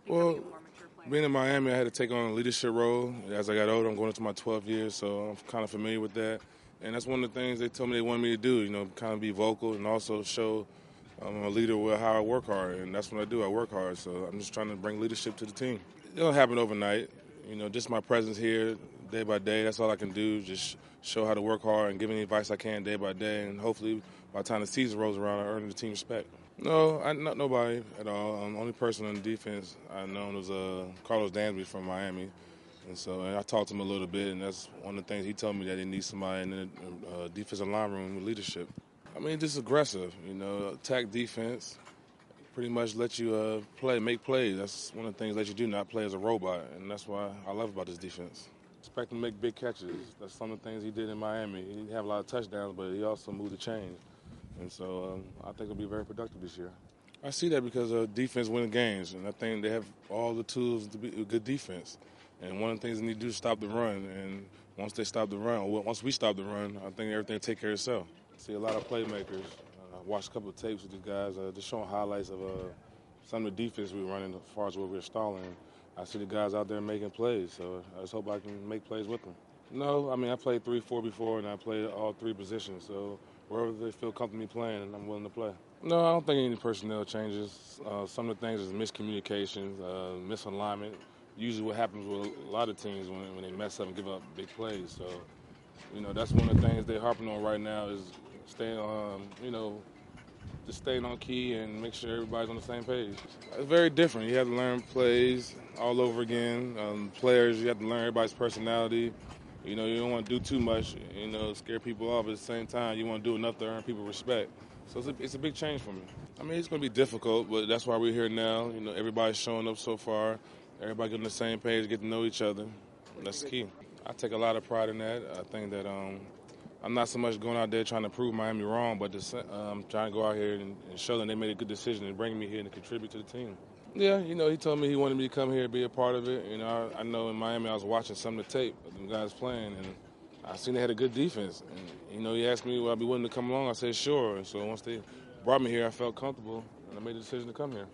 Well, being in Miami, I had to take on a leadership role. As I got older, I'm going into my 12th year, so I'm kind of familiar with that. And that's one of the things they told me they wanted me to do, kind of be vocal and also show I'm a leader with how I work hard. And that's what I do. I work hard, so I'm just trying to bring leadership to the team. It don't happen overnight. Just my presence here day by day, that's all I can do, just show how to work hard and give any advice I can day by day. And hopefully by the time the season rolls around, I earn the team respect. No, not nobody at all. The only person on defense I known was Carlos Dansby from Miami. And I talked to him a little bit, and that's one of the things he told me, that he needs somebody in the defensive line room with leadership. I mean, just aggressive, attack defense, pretty much let you make plays. That's one of the things that you do, not play as a robot, and that's why I love about this defense. Expect him to make big catches. That's some of the things he did in Miami. He didn't have a lot of touchdowns, but he also moved the chains. And so I think it'll be very productive this year. I see that because defense wins games, and I think they have all the tools to be a good defense. And one of the things they need to do is stop the run. And once they stop the run, or once we stop the run, I think everything will take care of itself. I see a lot of playmakers. I watched a couple of tapes with these guys, just showing highlights of some of the defense we're running as far as what we're stalling. I see the guys out there making plays, so I just hope I can make plays with them. No, I mean, I played 3-4 before, and I played all three positions. So wherever they feel comfortable playing, I'm willing to play. No, I don't think any personnel changes. Some of the things is miscommunications, misalignment. Usually what happens with a lot of teams when they mess up and give up big plays. So, that's one of the things they're harping on right now is staying, just staying on key and make sure everybody's on the same page. It's very different. You have to learn plays all over again. Players, you have to learn everybody's personality. You don't want to do too much, scare people off. At the same time, you want to do enough to earn people respect. So it's a big change for me. I mean, it's going to be difficult, but that's why we're here now. Everybody's showing up so far. Everybody getting on the same page, get to know each other. That's the key. I take a lot of pride in that. I think that I'm not so much going out there trying to prove Miami wrong, but I'm trying to go out here and show them they made a good decision and bring me here and contribute to the team. Yeah, he told me he wanted me to come here and be a part of it. I know in Miami I was watching some of the tape of them guys playing, and I seen they had a good defense. And, he asked me would I be willing to come along. I said sure. And so once they brought me here, I felt comfortable, and I made the decision to come here.